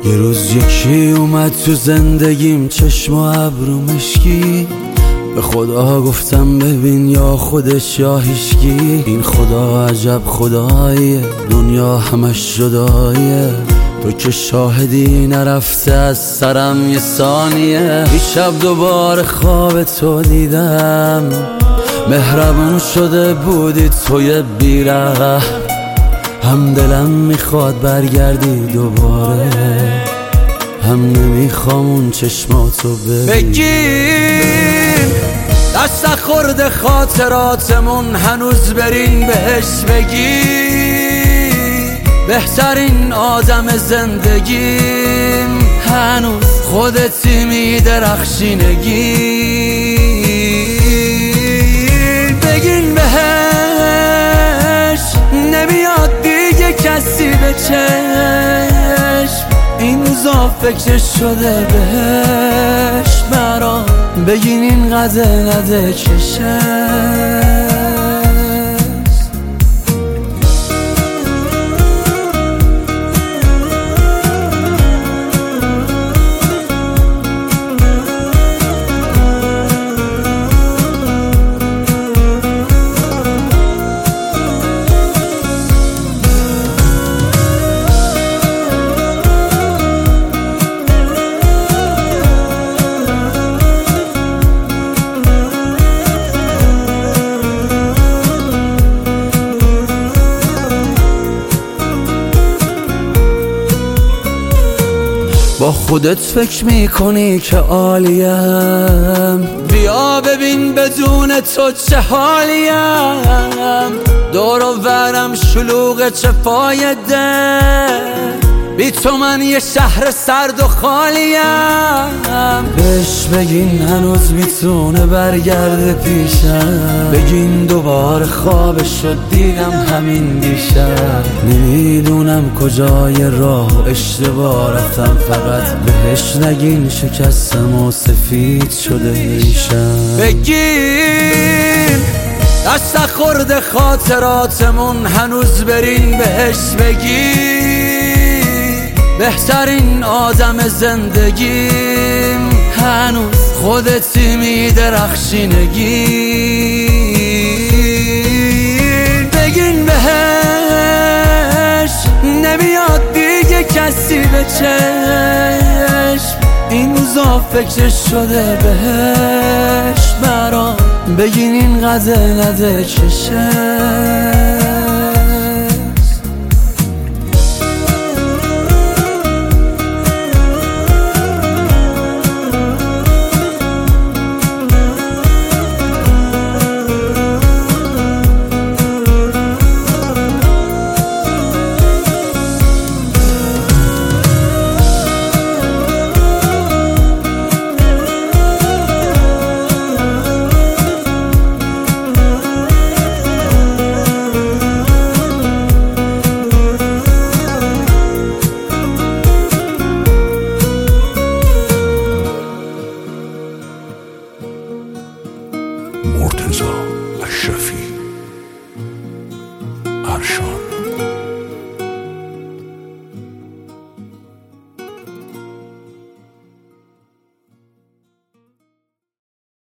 یه روز یکی اومد تو زندگیم، چشم و ابرو مشکی. به خدا گفتم ببین یا خودش یا هیچکی. این خدا عجب خداییه، دنیا همش جداییه. تو که شاهدی نرفته از سرم یه ثانیه. دیشب دوباره خواب تو دیدم، مهربون شده بودی توی بیره. هم دلم میخواد برگردی دوباره، هم نمیخوام اون چشماتو بگیر. دست خورده خاطراتمون، هنوز برین بهش بگی. بهترین آدم زندگیم، هنوز خودتی میدرخشینگی. بگین بهش نمیاد دیگه کسی به چشم. این روزا فکرش شده بهش برام. بگین اینقدر نده چشم. با خودت فکر میکنی که عالیم، بیا ببین بدون تو چه حالیم. دور و برم شلوغ چه فایده، بی تو من یه شهر سرد و خالیم. بهش بگین هنوز میتونه برگرده پیشم. بگین دوباره خوابش شد دیدم همین دیشب. نمیدونم کجای راه و اشتباه رفتم، فقط بهش نگین شکستم و سفید شده ریشم. بگین دست خورده خاطراتمون، هنوز برین بهش بگی. بهترین آدم زندگیم، هنوز خودتی میدرخشینگی. بگین بهش نمیاد دیگه کسی به چشم. این روزا فکرش شده بهش برام. بگین اینقدر نده چشم.